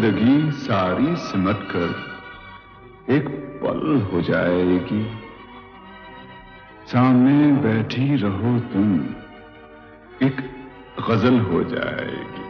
जिंदगी सारी सिमट कर एक पल हो जाएगी। सामने बैठी रहो तुम, एक गजल हो जाएगी।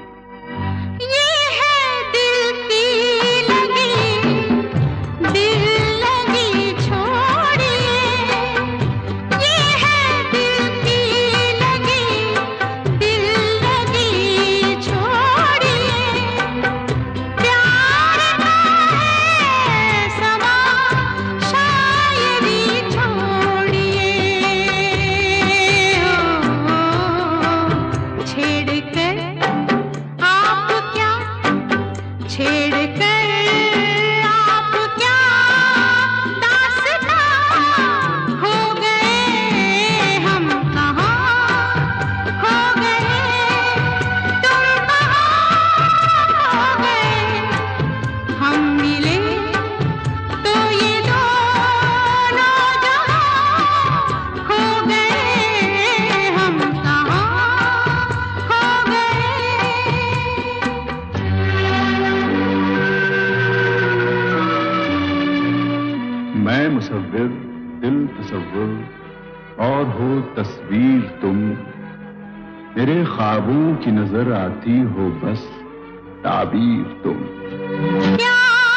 मैं मुसव्विर, दिल तसव्वुर और हो तस्वीर तुम। मेरे ख्वाबों की नजर आती हो बस ताबीर तुम। क्या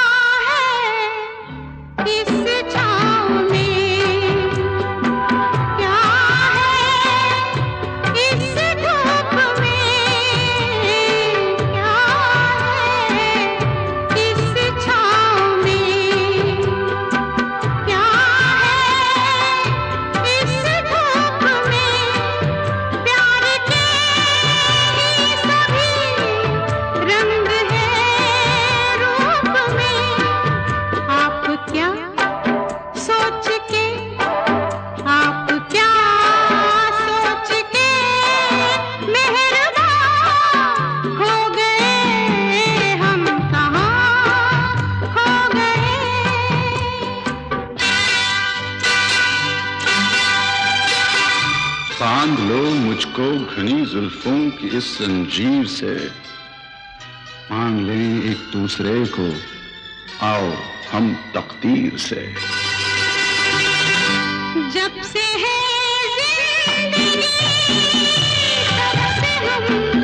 है इस छाँव में, क्या है इस धूप में, क्या है इस छाँव में, क्या है इस धूप में। प्यार के ही सभी रंग है रूप में। आप क्या सोच के, आप क्या सोच के मेहरबान हो गए, हम कहाँ खो गए। बांध लो मुझको घनी जुल्फों की इस जंजीर से। मांग लें एक दूसरे को, आओ हम तकदीर से। जब से है जिंदगी तब से हम